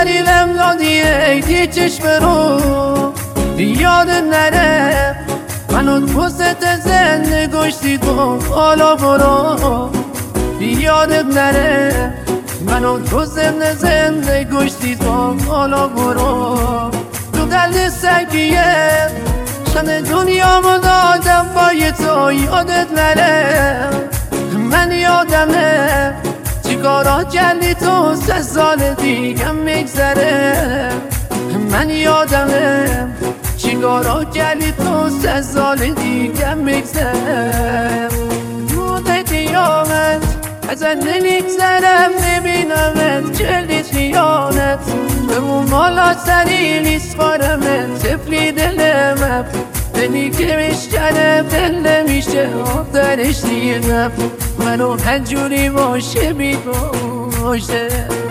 دلیلم دادی ای چشم رو یادت نره منو پوست زنده گشتی تو حالا برو یادت نره منو تو زنده گشتی تو حالا برو تو دل سگیه شن دنیامو دادم با تو یادت نره من یادمه چیکارا کردی تو 3 سال دیگم میگذره من یادمه چیکارا کردی تو 3 سال دیگم میگذره روز قیامت ازت نمیگذرم نبینمت کردی خیانت بمون مالا سری نیست بارمت تفلی دلمم دلی که میشکنه دل نمیشه آخرش دیرم منو هنجوری باشه بیگوشه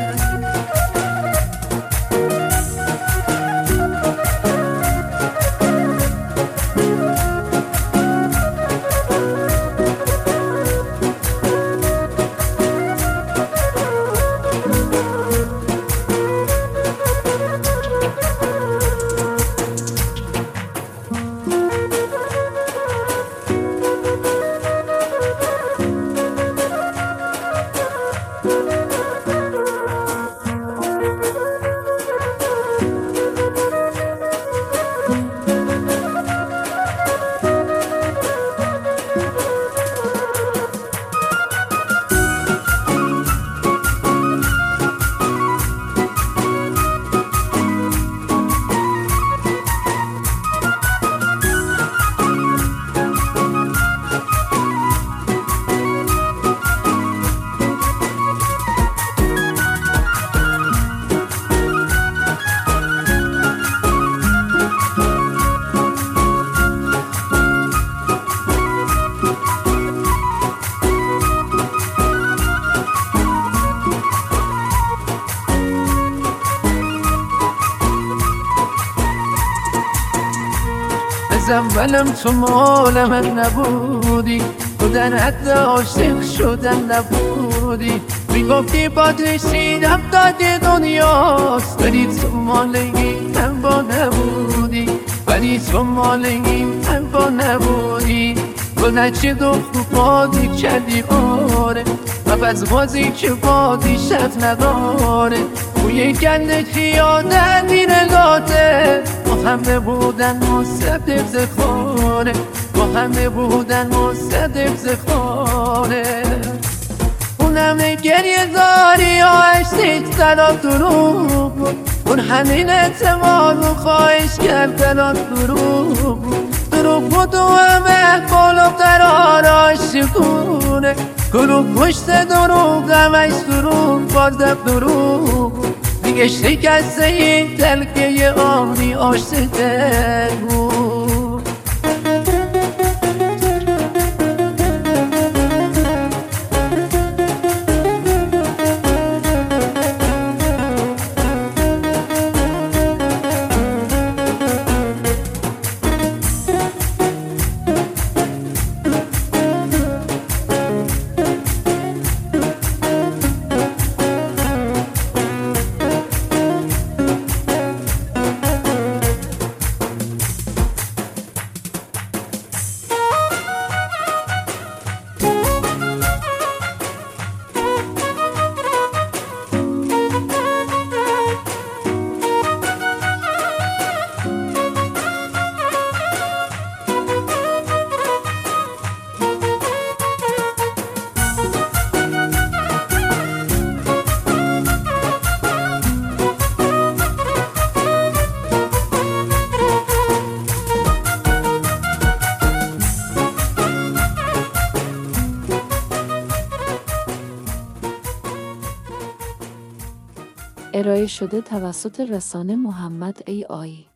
از اولم تو مال من نبودی تو در حد عاشق شدن نبودی میگفتی باد رسیدم داد دنیاست ولی تو مال این من با نبودی ولی تو مال این من با نبودی گذشته دو خوب بادی کردی آره و از بازی که بادی شب نداره بوی گند خیانت میره لاته با همه بودن مصدق زخاره با همه بودن مصدق زخاره اونم گریه داری یا عشقیت طرف دروغ بود اون همین اعتماد و خواهش کرد طرف دروغ بود و همه بالا قرار عاشقونه گروه پشت دروغ همش دروغ بازم دروغ دیگه شکسته این تلکه آبی عاشق بود ارائه شده توسط رسانه محمد AI